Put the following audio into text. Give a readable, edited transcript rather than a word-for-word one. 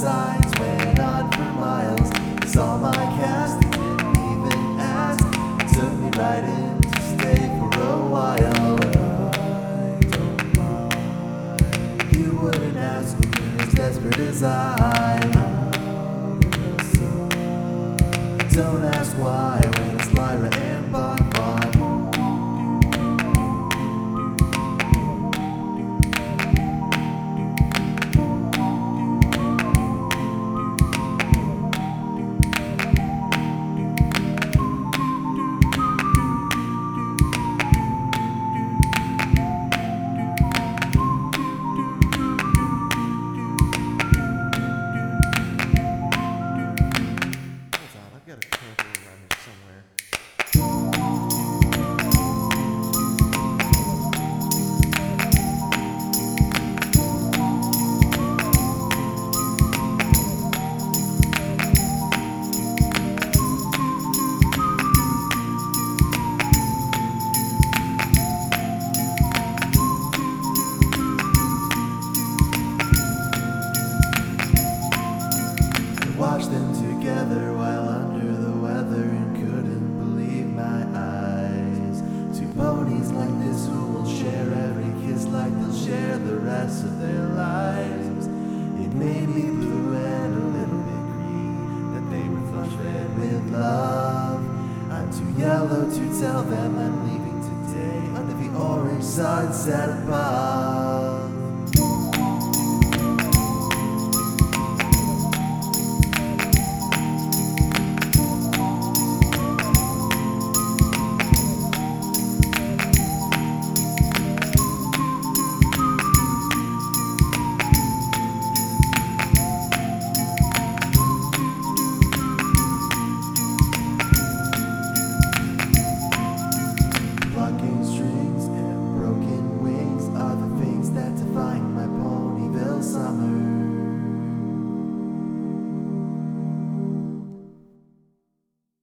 signs went on for miles. Saw my cast, didn't even ask. Took me right in to stay for a while. I don't mind. You wouldn't ask me as desperate as I. Out in the sun. Don't ask why when it's Lyra and Bon Bon. I've got a candle around here somewhere. Watched them together while under the weather and couldn't believe my eyes. Two ponies like this who will share every kiss like they'll share the rest of their lives. It made me blue and a little bit green that they were flooded with love. I'm too yellow to tell them I'm leaving today under the orange sunset above.